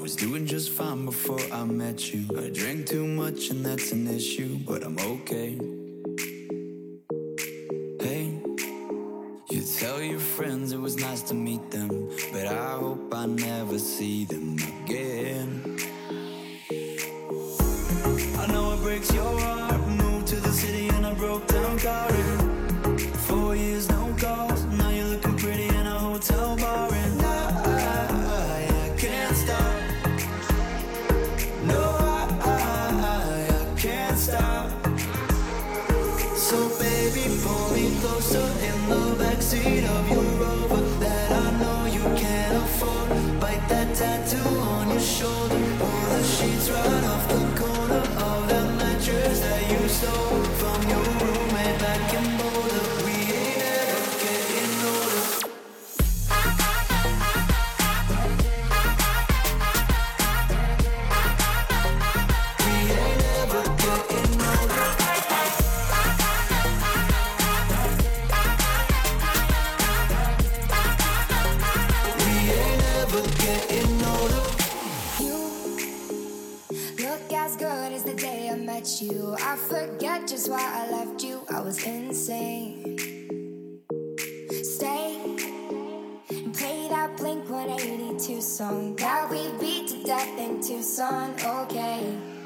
was doing just fine before I met you. I drank too much and that's an issue, but I'm okay. Hey, you tell your friends it was nice to meet them, but I hope I never see them again. I know it breaks your heart. Moved to the city and I broke down Carter. 4 years, no calls. Now you're looking pretty in a hotel bar, and I can't stop. No, I can't stop. So baby, pull me closer in the backseat of your Rover that I know you can't afford. Bite that tattoo on your shoulder. Pull the sheets right off the corner of that mattress that you stole from your roommate back in Boulder. We ain't ever getting older. We ain't ever getting older. We ain't ever getting older. Look as good as the day I met you. I forget just why I left you. I was insane. Stay and play that Blink 182 song that we beat to death in Tucson. Okay.